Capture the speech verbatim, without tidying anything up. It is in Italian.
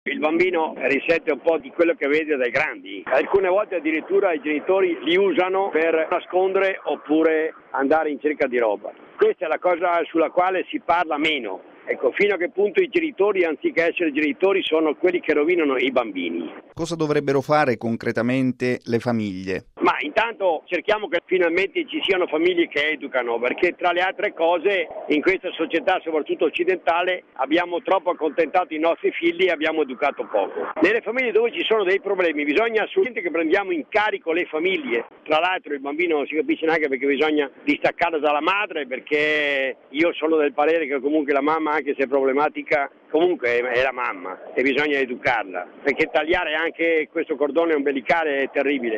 Il bambino risente un po' di quello che vede dai grandi. Alcune volte addirittura i genitori li usano per nascondere oppure andare in cerca di roba. Questa è la cosa sulla quale si parla meno. Ecco, fino a che punto i genitori, anziché essere genitori, sono quelli che rovinano i bambini. Cosa dovrebbero fare concretamente le famiglie? Ma intanto cerchiamo che finalmente ci siano famiglie che educano, perché tra le altre cose in questa società, soprattutto occidentale, abbiamo troppo accontentato i nostri figli e abbiamo educato poco. Nelle famiglie dove ci sono dei problemi bisogna assolutamente che prendiamo in carico le famiglie. Tra l'altro il bambino non si capisce neanche perché bisogna distaccarlo dalla madre, perché io sono del parere che comunque la mamma, anche se è problematica, comunque è la mamma e bisogna educarla, perché tagliare anche questo cordone ombelicale è terribile.